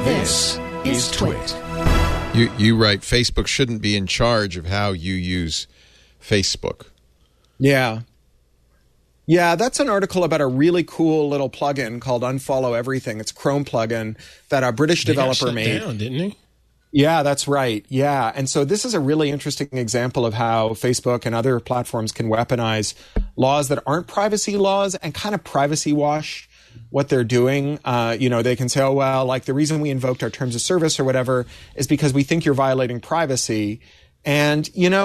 This is Twit. You write Facebook shouldn't be in charge of how you use Facebook. Yeah. Yeah, that's an article about a really cool little plugin called Unfollow Everything. It's a Chrome plugin that a British developer made. Down, didn't he? Yeah, that's right. Yeah. And so this is a really interesting example of how Facebook and other platforms can weaponize laws that aren't privacy laws and kind of privacy wash what they're doing. They can say, oh, well, like the reason we invoked our terms of service or whatever is because we think you're violating privacy. And,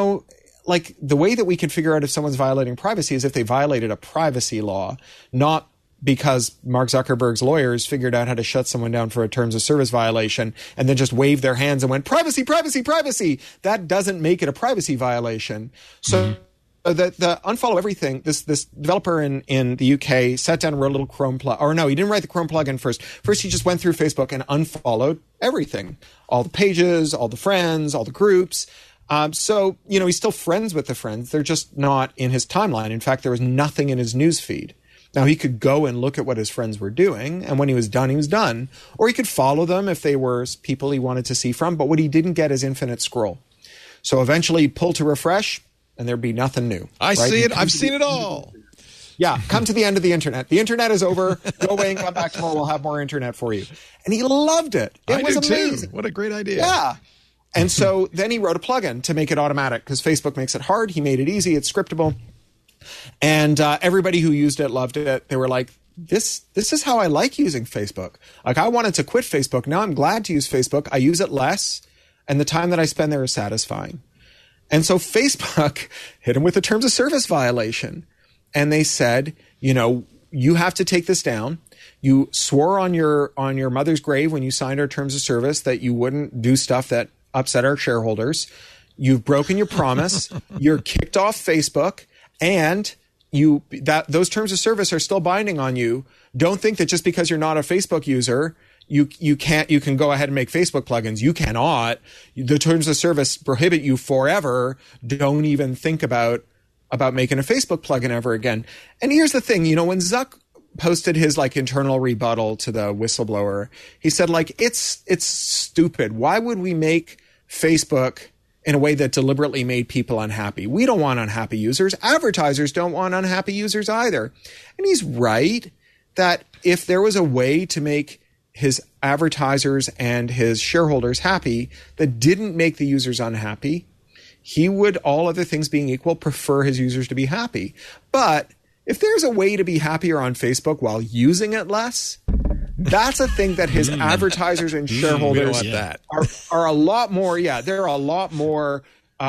like the way that we can figure out if someone's violating privacy is if they violated a privacy law, not because Mark Zuckerberg's lawyers figured out how to shut someone down for a terms of service violation and then just waved their hands and went, privacy, privacy, privacy. That doesn't make it a privacy violation. So the Unfollow Everything, this developer in the UK sat down and wrote a little Chrome plug. Or no, he didn't write the Chrome plugin first. First, he just went through Facebook and unfollowed everything. All the pages, all the friends, all the groups. So he's still friends with the friends. They're just not in his timeline. In fact, there was nothing in his news feed. Now, he could go and look at what his friends were doing, and when he was done, he was done. Or he could follow them if they were people he wanted to see from, but what he didn't get is infinite scroll. So eventually, he'd pull to refresh, and there'd be nothing new. I see it. I've seen it all. Yeah, come to the end of the internet. The internet is over. Go away and come back tomorrow. We'll have more internet for you. And he loved it. It was amazing. Too. What a great idea. Yeah. And so then he wrote a plugin to make it automatic because Facebook makes it hard. He made it easy. It's scriptable. And everybody who used it loved it. They were like, this is how I like using Facebook. Like, I wanted to quit Facebook. Now I'm glad to use Facebook. I use it less, and the time that I spend there is satisfying. And so Facebook hit him with a terms of service violation. And they said, you have to take this down. You swore on your mother's grave when you signed our terms of service that you wouldn't do stuff that upset our shareholders. You've broken your promise. You're kicked off Facebook. And those terms of service are still binding on you. Don't think that just because you're not a Facebook user, you can go ahead and make Facebook plugins. You cannot. The terms of service prohibit you forever. Don't even think about making a Facebook plugin ever again. And here's the thing, when Zuck posted his internal rebuttal to the whistleblower, he said it's stupid. Why would we make Facebook in a way that deliberately made people unhappy? We don't want unhappy users. Advertisers don't want unhappy users either. And he's right that if there was a way to make his advertisers and his shareholders happy that didn't make the users unhappy, he would, all other things being equal, prefer his users to be happy. But if there's a way to be happier on Facebook while using it less, that's a thing that his advertisers and shareholders are a lot more. Yeah, they're a lot more,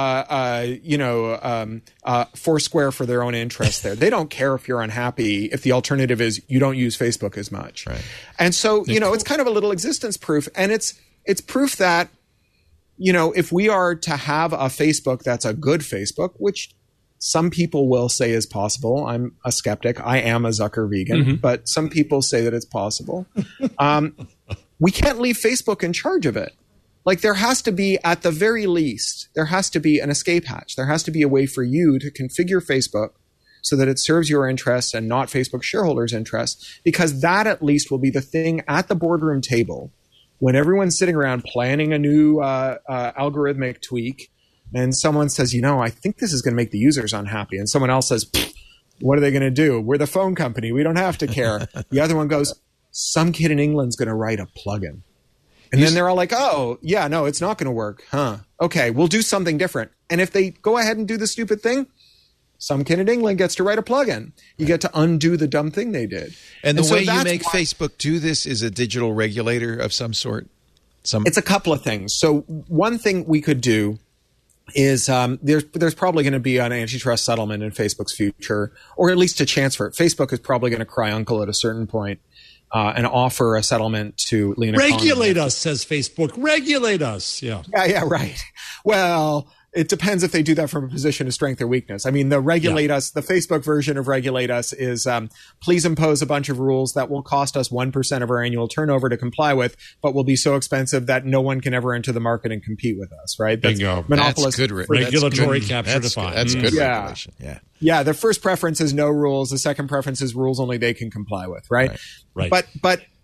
foursquare for their own interests there. They don't care if you're unhappy if the alternative is you don't use Facebook as much. Right. And so, it's kind of a little existence proof. And it's proof that, if we are to have a Facebook that's a good Facebook, which some people will say is possible. I'm a skeptic. I am a Zucker vegan, but some people say that it's possible. We can't leave Facebook in charge of it. There has to be, at the very least, there has to be an escape hatch. There has to be a way for you to configure Facebook so that it serves your interests and not Facebook shareholders' interests, because that at least will be the thing at the boardroom table when everyone's sitting around planning a new algorithmic tweak. And someone says, I think this is going to make the users unhappy. And someone else says, what are they going to do? We're the phone company. We don't have to care. The other one goes, some kid in England's going to write a plugin. And then they're all like, oh, yeah, no, it's not going to work. Huh. Okay, we'll do something different. And if they go ahead and do the stupid thing, some kid in England gets to write a plugin. You get to undo the dumb thing they did. And the way you make Facebook do this is a digital regulator of some sort? It's a couple of things. So one thing we could do is there's probably going to be an antitrust settlement in Facebook's future, or at least a chance for it. Facebook is probably going to cry uncle at a certain point and offer a settlement to Lena Khan. Regulate us, says Facebook. Regulate us. Yeah. Yeah, right. Well, it depends if they do that from a position of strength or weakness. I mean, the Facebook version of regulate us is please impose a bunch of rules that will cost us 1% of our annual turnover to comply with, but will be so expensive that no one can ever enter the market and compete with us, right? Bingo. That's good. Regulatory capture defined. That's good regulation. Yeah. Yeah, the first preference is no rules. The second preference is rules only they can comply with, right? Right. But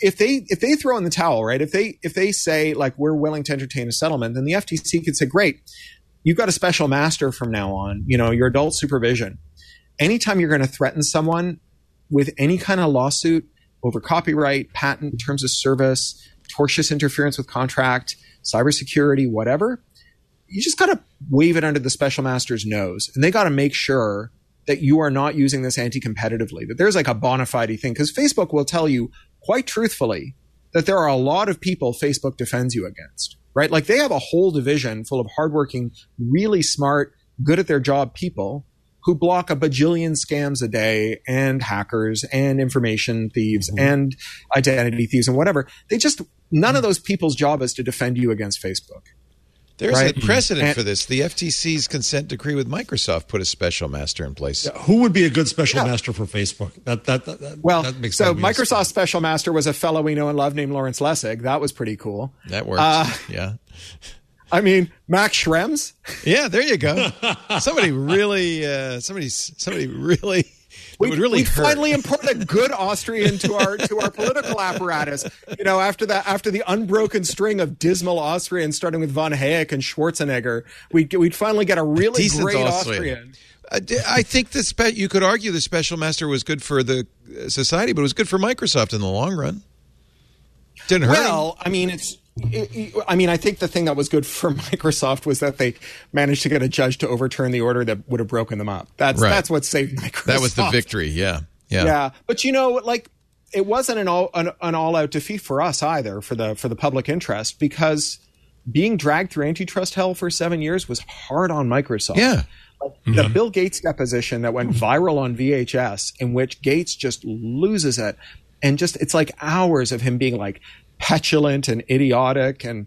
if they throw in the towel, right? If they say like we're willing to entertain a settlement, then the FTC could say, great, you've got a special master from now on. Your adult supervision. Anytime you're going to threaten someone with any kind of lawsuit over copyright, patent, terms of service, tortious interference with contract, cybersecurity, whatever, you just got to wave it under the special master's nose, and they got to make sure that you are not using this anti-competitively, that there's like a bona fide thing, because Facebook will tell you quite truthfully that there are a lot of people Facebook defends you against, right? Like they have a whole division full of hardworking, really smart, good at their job people who block a bajillion scams a day and hackers and information thieves and identity thieves and whatever. None of those people's job is to defend you against Facebook. There's a precedent for this. The FTC's consent decree with Microsoft put a special master in place. Yeah, who would be a good special master for Facebook? That makes so Microsoft's special master was a fellow we know and love named Lawrence Lessig. That was pretty cool. That works. Yeah. I mean, Max Schrems. Yeah, there you go. Somebody really We finally import a good Austrian to our political apparatus. After the unbroken string of dismal Austrians, starting with von Hayek and Schwarzenegger, we'd finally get a really great Austrian. I think you could argue the special master was good for the society, but it was good for Microsoft in the long run. Didn't hurt. Well, I mean, I think the thing that was good for Microsoft was that they managed to get a judge to overturn the order that would have broken them up. That's what saved Microsoft. That was the victory. Yeah. But it wasn't an all-out defeat for us either, for the public interest, because being dragged through antitrust hell for 7 years was hard on Microsoft. Yeah. The Bill Gates deposition that went viral on VHS, in which Gates just loses it, and it's like hours of him being like petulant and idiotic and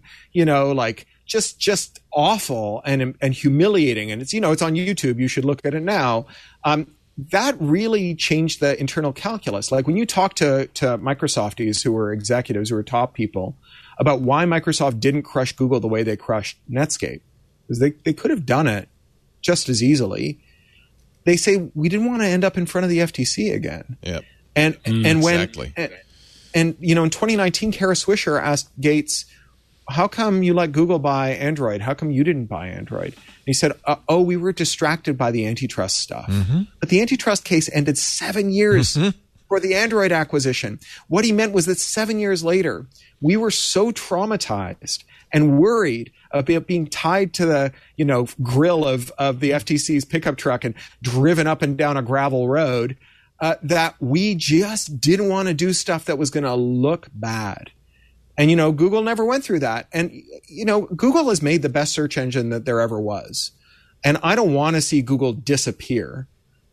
just awful and humiliating, and it's on YouTube, you should look at it now. That really changed the internal calculus. Like when you talk to Microsofties who were executives, who were top people, about why Microsoft didn't crush Google the way they crushed Netscape, because they could have done it just as easily. They say we didn't want to end up in front of the FTC again. Yep. And when exactly. And in 2019, Kara Swisher asked Gates, how come you let Google buy Android? How come you didn't buy Android? And he said, we were distracted by the antitrust stuff. Mm-hmm. But the antitrust case ended 7 years for the Android acquisition. What he meant was that 7 years later, we were so traumatized and worried about being tied to the grill of the FTC's pickup truck and driven up and down a gravel road that we just didn't want to do stuff that was going to look bad. And, Google never went through that. And, Google has made the best search engine that there ever was. And I don't want to see Google disappear.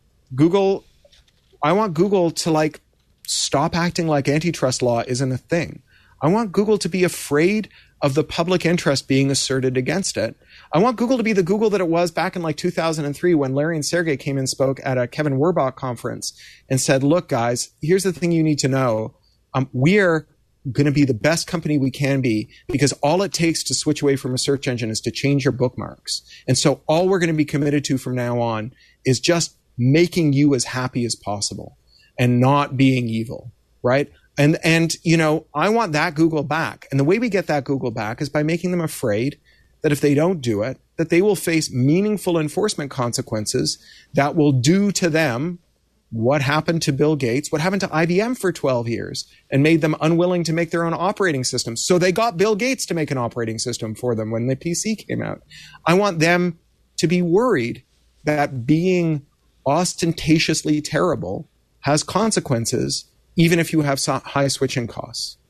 I want Google to stop acting like antitrust law isn't a thing. I want Google to be afraid of the public interest being asserted against it. I want Google to be the Google that it was back in 2003 when Larry and Sergey came and spoke at a Kevin Werbach conference and said, look, guys, here's the thing you need to know. We're going to be the best company we can be, because all it takes to switch away from a search engine is to change your bookmarks. And so all we're going to be committed to from now on is just making you as happy as possible and not being evil, right? And I want that Google back. And the way we get that Google back is by making them afraid that if they don't do it, that they will face meaningful enforcement consequences that will do to them what happened to Bill Gates, what happened to IBM for 12 years, and made them unwilling to make their own operating system. So they got Bill Gates to make an operating system for them when the PC came out. I want them to be worried that being ostentatiously terrible has consequences, even if you have high switching costs.